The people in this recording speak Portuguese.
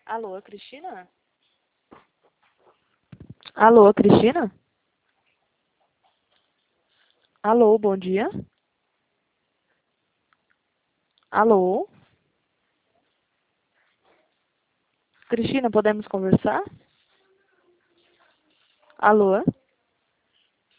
Alô, Cristina? Alô, Cristina? Alô, bom dia. Alô? Cristina, podemos conversar? Alô?